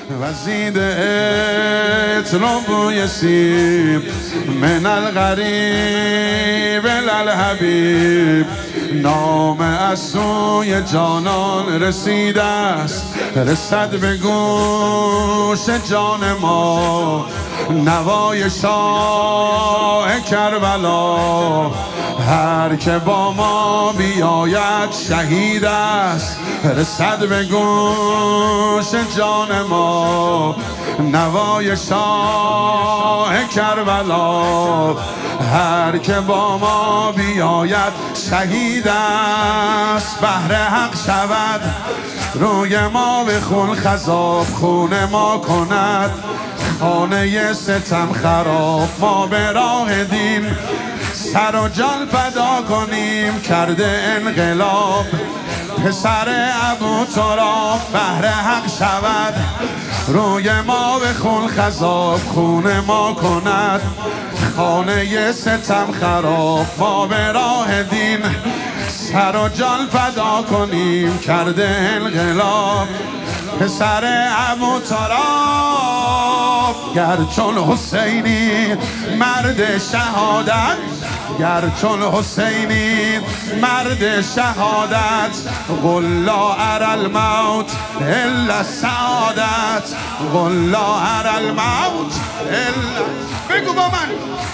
وزید اطلب یسیب من الغریب الحبیب. نام از سوی جانان رسیده است، رسد به گوش جان ما نوای شاه کربلا. هر که با ما بیاید شهید است، رسد به گوش جان ما نوای شاه کربلا. هر که با ما بیاید شهید است. بهر حق شود روی ما به خون خضاب، خون ما کند خانه ستم خراب. ما به راه دین سر و جان فدا کنیم، کرده انقلاب پسر ابو تراب. بهر حق شود روی ما به خون خضاب، خون ما کند خانه ستم خراب. ما به راه دین سر و جان فدا کنیم، کرده انقلاب پسر ابو تراب. گر چون حسینی مرد شهادت، گر چون حسینی مرد شهادت. قل لا اری الموت الا سعادت، قل لا اری الموت الا. بگو با من.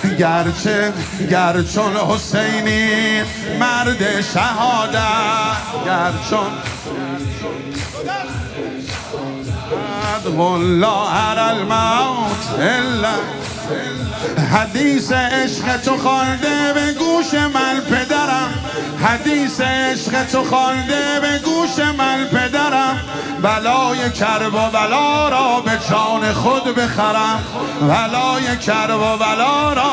گر چون حسینی مرد شهادت، گر چون قل لا اری الموت الا. حدیث عشق تو خوانده به گوش من پدرم، حدیث عشق تو خوانده به گوش من پدرم. بلای کرب و بلا را به جان خود بخرم، بلای کرب و بلا را.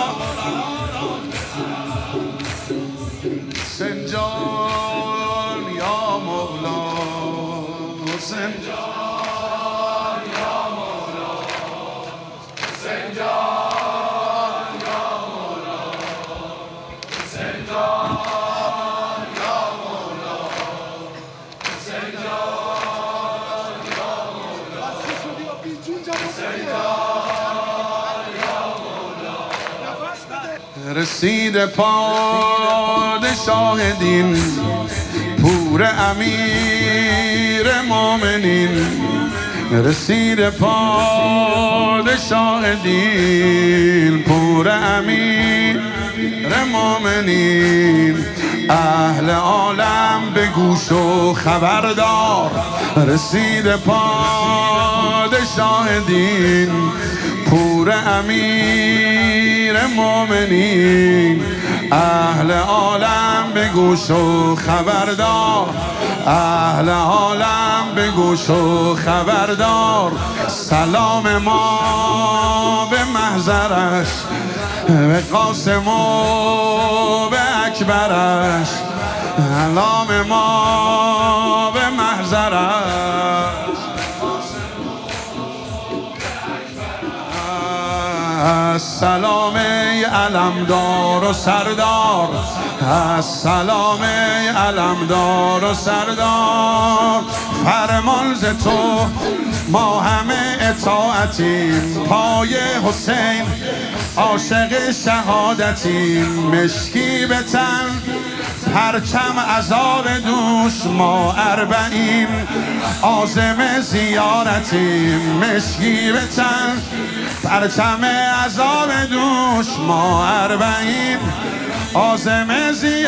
حسین جان یا مولا، حسین جان یا مولا، حسین جان یا مولا، حسین جان یا مولا، حسین جان یا مولا، حسین جان یا مولا. رسید پادشاه دین، پور امیر مومنین. رسید پادشاه دین، پور امیر مومنین. اهل عالم به گوش و خبردار، رسید پادشاه دین، پور امیر مومنین. اهل عالم به گوش و خبردار، اهل عالم به گوش و خبردار. سلام ما به محضرش، به قاسم و به اکبرش. سلام ما به محضرش، السلام ای علمدار و سردار، السلام ای علمدار و سردار. فرمان ز تو ما همه اطاعتیم، پای حسین عاشق شهادتیم. مشکی به تن پرچم عذاب دوش، ما اربعین عازم زیارتیم. مشکی به تن پرچم عذاب دوش، ما اربعین عازم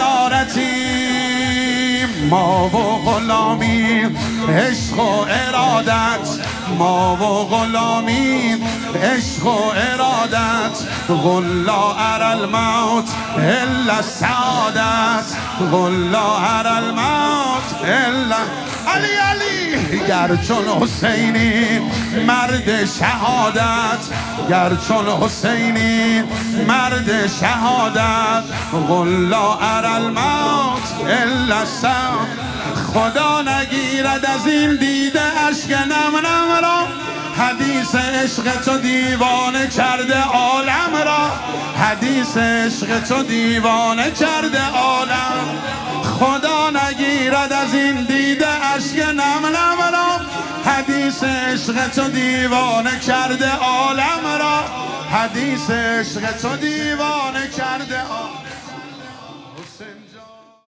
زیارتیم. ما و غلامیم عشق و ارادت، ما و غلامیم عشق و ارادت. قل لا اری الموت الا سعادت، قل لا اری الموت الا. علی علی. گر چون حسینی مرد شهادت، گر چون حسینی مرد شهادت. قل لا اری الموت الا سعادت. خدا نگیرد از این دیده اشک نم نم را، حدیث عشق تو دیوانه کرده عالم را، حدیث عشق تو دیوانه کرده عالم. خدا نگیرد از این دیده اشک نم نم را. حدیث عشق تو دیوانه کرده عالم را. حدیث عشق تو دیوانه کرده عالم.